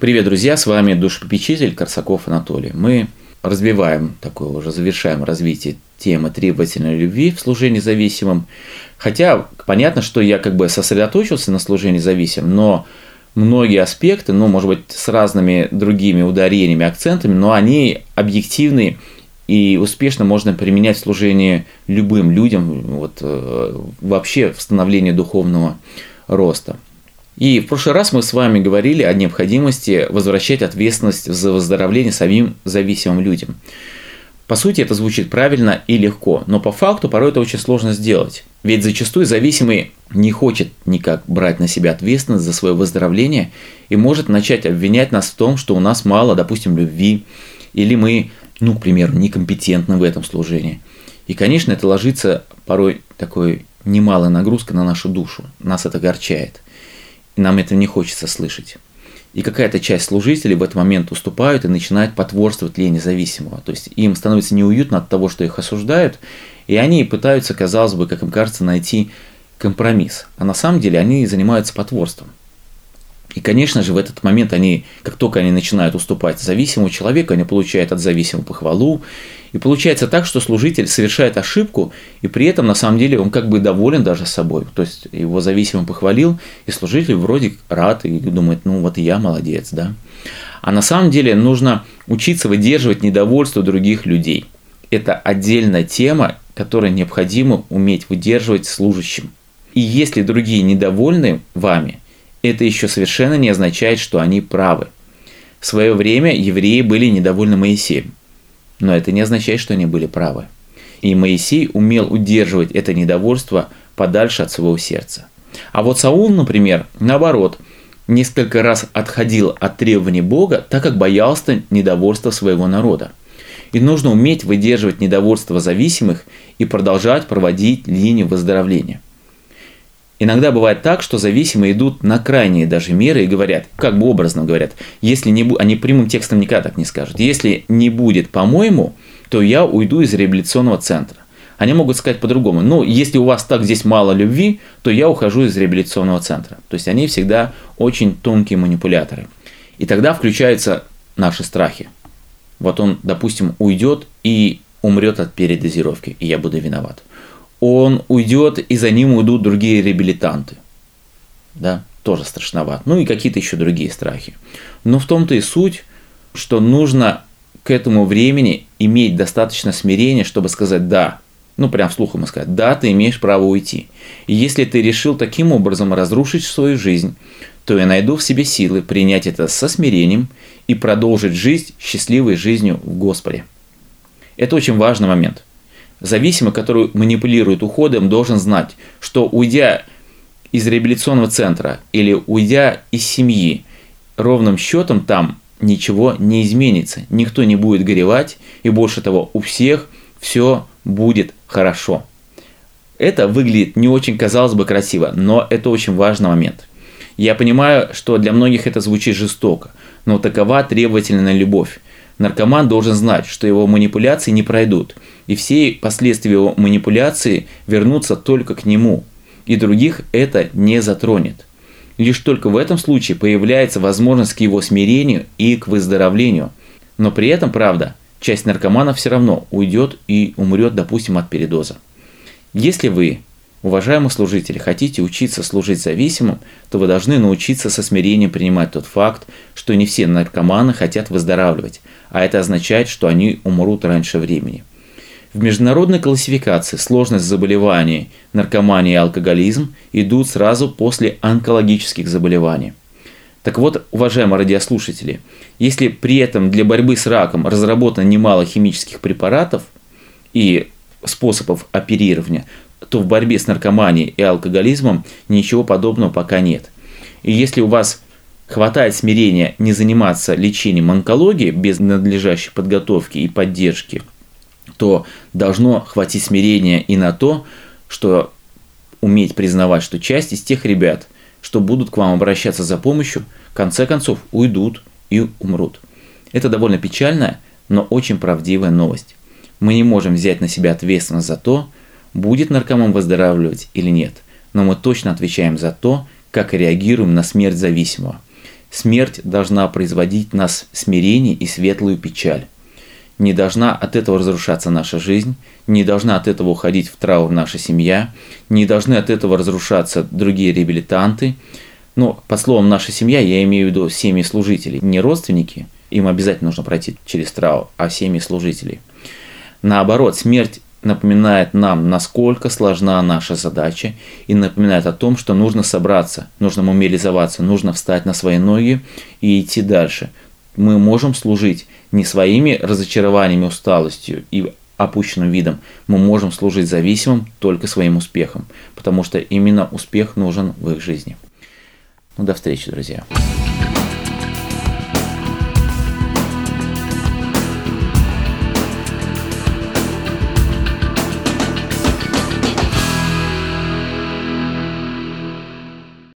Привет, друзья, с вами душепопечитель Корсаков Анатолий. Мы завершаем развитие темы требовательной любви в служении зависимым. Хотя понятно, что я сосредоточился на служении зависимым, но многие аспекты, может быть, с разными другими ударениями, акцентами, но они объективны и успешно можно применять в служении любым людям, вообще в становлении духовного роста. И в прошлый раз мы с вами говорили о необходимости возвращать ответственность за выздоровление самим зависимым людям. По сути, это звучит правильно и легко, но по факту порой это очень сложно сделать. Ведь зачастую зависимый не хочет никак брать на себя ответственность за свое выздоровление и может начать обвинять нас в том, что у нас мало, допустим, любви, или мы, к примеру, некомпетентны в этом служении. И, конечно, это ложится порой такой немалой нагрузкой на нашу душу. Нас это огорчает. И нам это не хочется слышать. И какая-то часть служителей в этот момент уступают и начинает потворствовать лени зависимого. То есть им становится неуютно от того, что их осуждают, и они пытаются, казалось бы, как им кажется, найти компромисс. А на самом деле они занимаются потворством. И, конечно же, в этот момент как только они начинают уступать зависимому человеку, они получают от зависимого похвалу. И получается так, что служитель совершает ошибку, и при этом, на самом деле, он доволен даже собой. То есть его зависимый похвалил, и служитель вроде рад, и думает, и я молодец, да. А на самом деле нужно учиться выдерживать недовольство других людей. Это отдельная тема, которую необходимо уметь выдерживать служащим. И если другие недовольны вами, это еще совершенно не означает, что они правы. В свое время евреи были недовольны Моисеем. Но это не означает, что они были правы. И Моисей умел удерживать это недовольство подальше от своего сердца. А вот Саул, например, наоборот, несколько раз отходил от требований Бога, так как боялся недовольства своего народа. И нужно уметь выдерживать недовольство зависимых и продолжать проводить линию выздоровления. Иногда бывает так, что зависимые идут на крайние даже меры и говорят, образно говорят, если они прямым текстом никогда так не скажут, если не будет по-моему, то я уйду из реабилитационного центра. Они могут сказать по-другому, если у вас так здесь мало любви, то я ухожу из реабилитационного центра. То есть они всегда очень тонкие манипуляторы. И тогда включаются наши страхи. Вот он, допустим, уйдет и умрет от передозировки, и я буду виноват. Он уйдет, и за ним уйдут другие реабилитанты. Да, тоже страшновато. И какие-то еще другие страхи. Но в том-то и суть, что нужно к этому времени иметь достаточно смирения, чтобы сказать «да». Прям вслух ему сказать «да, ты имеешь право уйти». И если ты решил таким образом разрушить свою жизнь, то я найду в себе силы принять это со смирением и продолжить жизнь счастливой жизнью в Господе. Это очень важный момент. Зависимый, который манипулирует уходом, должен знать, что уйдя из реабилитационного центра или уйдя из семьи, ровным счетом там ничего не изменится. Никто не будет горевать, и больше того, у всех все будет хорошо. Это выглядит не очень, казалось бы, красиво, но это очень важный момент. Я понимаю, что для многих это звучит жестоко, но такова требовательная любовь. Наркоман должен знать, что его манипуляции не пройдут, и все последствия его манипуляции вернутся только к нему, и других это не затронет. Лишь только в этом случае появляется возможность к его смирению и к выздоровлению. Но при этом, правда, часть наркоманов все равно уйдет и умрет, допустим, от передоза. Если вы, уважаемые служители, хотите учиться служить зависимым, то вы должны научиться со смирением принимать тот факт, что не все наркоманы хотят выздоравливать, а это означает, что они умрут раньше времени. В международной классификации сложность заболеваний, наркомания и алкоголизм идут сразу после онкологических заболеваний. Так вот, уважаемые радиослушатели, если при этом для борьбы с раком разработано немало химических препаратов и способов оперирования, то в борьбе с наркоманией и алкоголизмом ничего подобного пока нет. И если у вас хватает смирения не заниматься лечением онкологии без надлежащей подготовки и поддержки, то должно хватить смирения и на то, что уметь признавать, что часть из тех ребят, что будут к вам обращаться за помощью, в конце концов уйдут и умрут. Это довольно печальная, но очень правдивая новость. Мы не можем взять на себя ответственность за то, будет наркоман выздоравливать или нет, но мы точно отвечаем за то, как реагируем на смерть зависимого. Смерть должна производить в нас смирение и светлую печаль. Не должна от этого разрушаться наша жизнь, не должна от этого уходить в траур наша семья, не должны от этого разрушаться другие реабилитанты. Но под словом «наша семья» я имею в виду семьи служителей, не родственники, им обязательно нужно пройти через траур, а семьи служителей. Наоборот, смерть напоминает нам, насколько сложна наша задача, и напоминает о том, что нужно собраться, нужно мобилизоваться, нужно встать на свои ноги и идти дальше. Мы можем служить не своими разочарованиями, усталостью и опущенным видом, мы можем служить зависимым только своим успехом, потому что именно успех нужен в их жизни. До встречи, друзья.